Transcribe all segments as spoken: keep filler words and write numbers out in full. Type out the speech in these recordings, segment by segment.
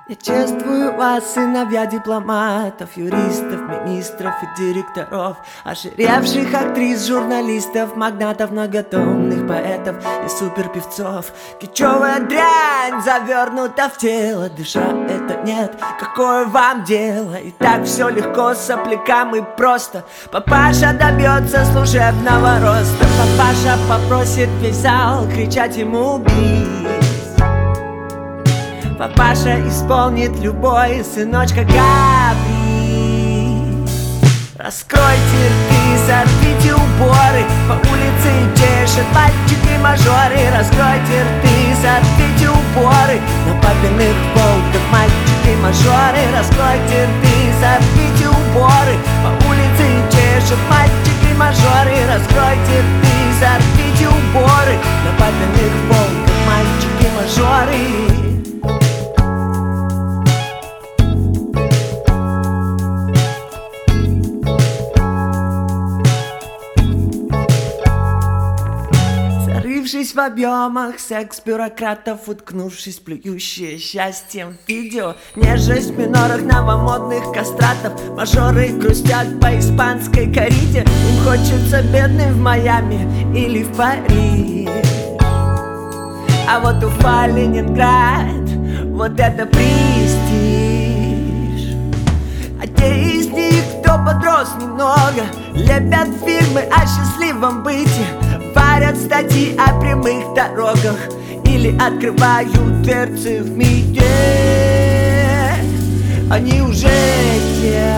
Я чествую вас, сыновья дипломатов, юристов, министров и директоров, ожиревших актрис, журналистов, магнатов, многотомных поэтов и суперпевцов. Кичевая дрянь завернута в тело, дыша это нет, какое вам дело? И так все легко, соплякам и просто. Папаша добьется служебного роста, папаша попросит весь зал кричать ему бис. Папаша исполнит любой, сыночка Габри. Раскройте рты, сорвите уборы, по улице чешет мальчики-мажоры. Раскройте рты, сорвите уборы, на папиных полках мальчики-мажоры. Раскройте рты, сорвите уборы, по улице чешет мальчики-мажоры. Раскройте рты, сорвите уборы, на папиных полках мальчики-мажоры. В объемах секс-бюрократов, уткнувшись, плюющие счастьем видео. Нежность в минорах новомодных кастратов. Мажоры грустят по испанской кориде. Им хочется бедным в Майами или в Париж. А вот Уфа, Ленинград, вот это престиж. А те из них, кто подрос немного, лепят фильмы о счастливом быте, варят статьи о прямых дорогах или открывают дверцы в МИДе. Они уже те.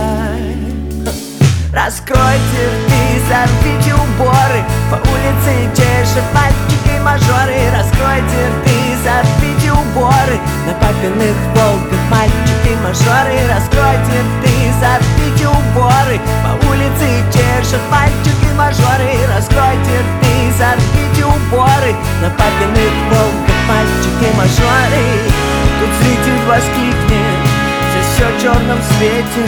Раскройте рты, сорвите уборы, по улице чешет мальчики-мажоры. Раскройте рты, сорвите уборы, на папиных полках мальчики-мажоры. Раскройте рты, сорвите уборы, по улице чешет мальчики-мажоры. Раскройте рты, сорвите уборы, на папиных полках мальчики-мажоры. Тут зритель воскликнет, здесь все в черном свете.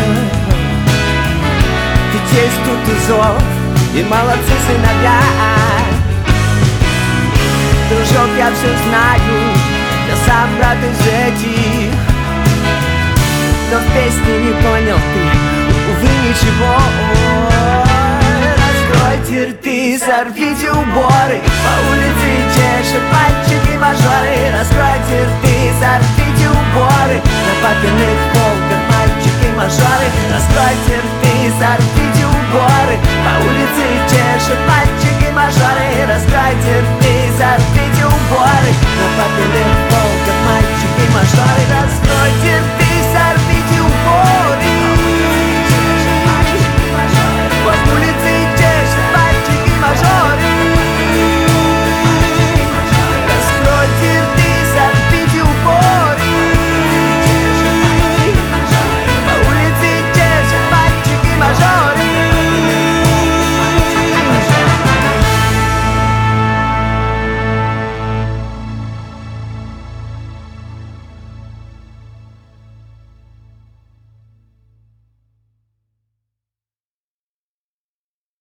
Ведь есть тут и зов, и молодцы сыновья. Дружок, я все знаю, я сам брат из этих. Но в песне не понял ты, увы, ничего. Раскройте рты, сорвите уборы, по улице чешет мальчики-мажоры. Раскройте рты, сорвите уборы, на папиных полках мальчики-мажоры. Раскройте рты, сорвите уборы, по улице чешет мальчики-мажоры.